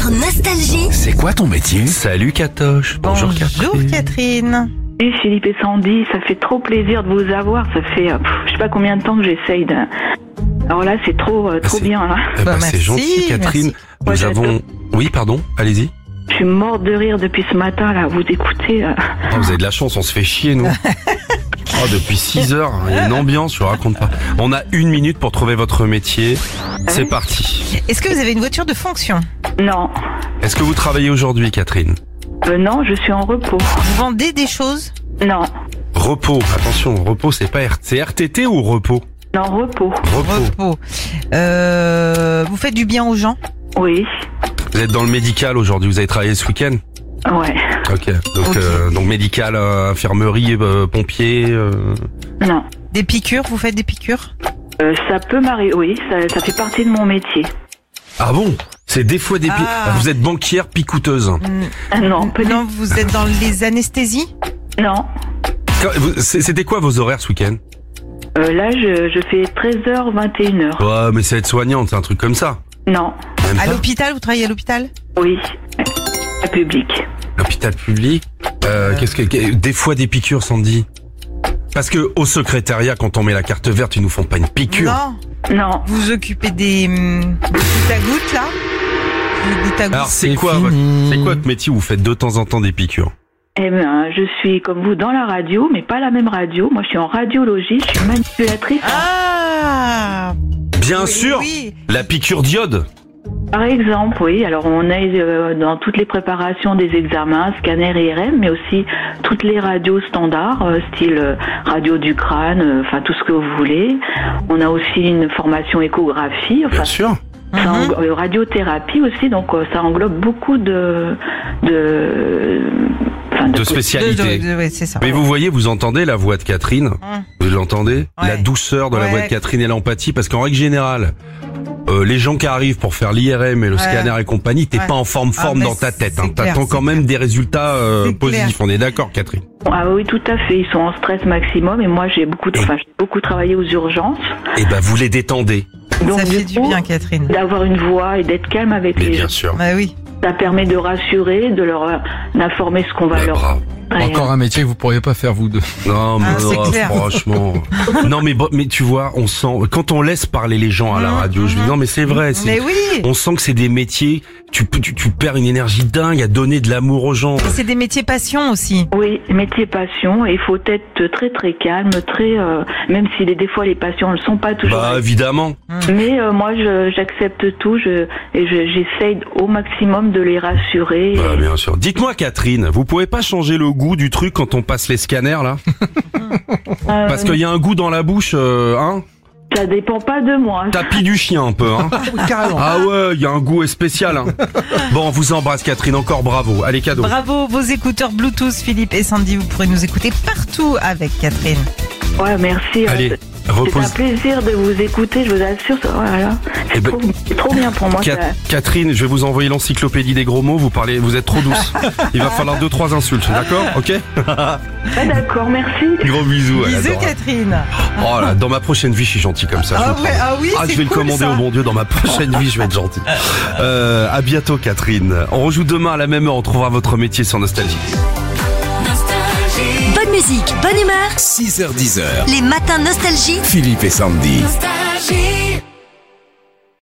Nostalgie. C'est quoi ton métier? Salut Katoche. Bonjour Catherine. Salut Philippe et Sandy, ça fait trop plaisir de vous avoir. Ça fait je sais pas combien de temps que j'essaye de... Alors là, c'est trop bien là. C'est merci, gentil Catherine. merci. Nous avons... Oui, pardon, allez-y. Je suis morte de rire depuis ce matin là, vous écoutez. Oh, vous avez de la chance, on se fait chier nous. Oh, depuis 6 heures, il y a une ambiance, je vous raconte pas. On a 1 minute pour trouver votre métier. C'est parti. Est-ce que vous avez une voiture de fonction? Non. Est-ce que vous travaillez aujourd'hui Catherine? Non, je suis en repos. Vous vendez des choses? Non. Repos, attention, repos c'est pas c'est RTT ou repos? Non, repos. Repos. Vous faites du bien aux gens? Oui. Vous êtes dans le médical aujourd'hui, vous avez travaillé ce week-end? Ouais. Ok, donc médical, infirmerie, pompier... Non. Des piqûres, vous faites des piqûres? Ça peut m'arriver, oui, ça fait partie de mon métier. Ah bon? C'est des fois des Vous êtes banquière picoteuse. Non, peut-être. Non, vous êtes dans les anesthésies? Non. C'était quoi vos horaires ce week-end? Là, je fais 13h, 21h. Ouais, mais c'est aide-soignante, c'est un truc comme ça. Non. Même À pas l'hôpital, vous travaillez à l'hôpital? Oui. À public. L'hôpital public. Qu'est-ce que des fois des piqûres, Sandy? Parce que au secrétariat, quand on met la carte verte, ils nous font pas une piqûre. Non. Non. Vous occupez des gouttes à gouttes là? Des gouttes à gouttes. Alors c'est quoi votre métier où vous faites de temps en temps des piqûres? Eh ben, je suis comme vous dans la radio, mais pas la même radio. Moi, je suis en radiologie, je suis manipulatrice. Ah! Bien Oui, sûr. oui. La piqûre d'iode. Par exemple, oui. Alors, on est dans toutes les préparations des examens, scanner et IRM, mais aussi toutes les radios standards, style radio du crâne, enfin tout ce que vous voulez. On a aussi une formation échographie, Bien sûr. radiothérapie aussi, donc ça englobe beaucoup de spécialités. Ouais, c'est ça. Mais vous voyez, vous entendez la voix de Catherine? Vous l'entendez? Ouais. La douceur de la voix de Catherine et l'empathie, parce qu'en règle générale, les gens qui arrivent pour faire l'IRM et le scanner et compagnie, t'es pas en forme dans ta tête. Hein. T'attends quand même des résultats positifs. On est d'accord, Catherine? Ah oui, tout à fait. Ils sont en stress maximum et moi j'ai beaucoup travaillé aux urgences. Et ben vous les détendez. Donc, Ça fait du bien, Catherine. D'avoir une voix et d'être calme avec Mais les bien gens. sûr. Bah oui. Ça permet de rassurer, de leur informer ce qu'on va leur... Bravo. Encore un métier que vous pourriez pas faire vous deux. Non, mais c'est clair. franchement. Non, mais tu vois, on sent, quand on laisse parler les gens à la radio, je dis non, mais c'est vrai. Mais oui. On sent que c'est des métiers, tu perds une énergie dingue à donner de l'amour aux gens. Et c'est des métiers passion aussi. Oui, métier passion, et il faut être très très calme, très même si des fois les passions ne sont pas toujours... Bah, évidemment. Mais moi j'accepte tout, j'essaye au maximum de les rassurer. Bah, bien sûr. Dites-moi, Catherine, vous pouvez pas changer le goût du truc quand on passe les scanners, là? Parce qu'il y a un goût dans la bouche, hein? Ça dépend pas de moi. Tapis du chien, un peu, hein? Ah ouais, il y a un goût spécial, hein? Bon, on vous embrasse, Catherine, encore bravo. Allez, cadeau. Bravo, vos écouteurs Bluetooth, Philippe et Sandy, vous pourrez nous écouter partout avec Catherine. Ouais, merci. Allez, C'est repose. un plaisir de vous écouter, je vous assure. Voilà. Eh ben, C'est trop bien pour moi. Catherine, je vais vous envoyer l'encyclopédie des gros mots, vous êtes trop douce. Il va falloir 2-3 insultes, d'accord? Ok? Ouais, d'accord, merci. Gros bisous. elle Bisous, adore. Catherine. Oh là, dans ma prochaine vie, je suis gentil comme ça. je Ah, vous ouais, promets. ah oui, c'est je vais le cool, commander ça. au bon Dieu. Dans ma prochaine vie, je vais être gentil. À bientôt, Catherine. On rejoue demain à la même heure. On trouvera votre métier sur Nostalgie. Bonne musique, bonne humeur. 6h-10h. Les matins Nostalgie. Philippe et Sandy. Nostalgie.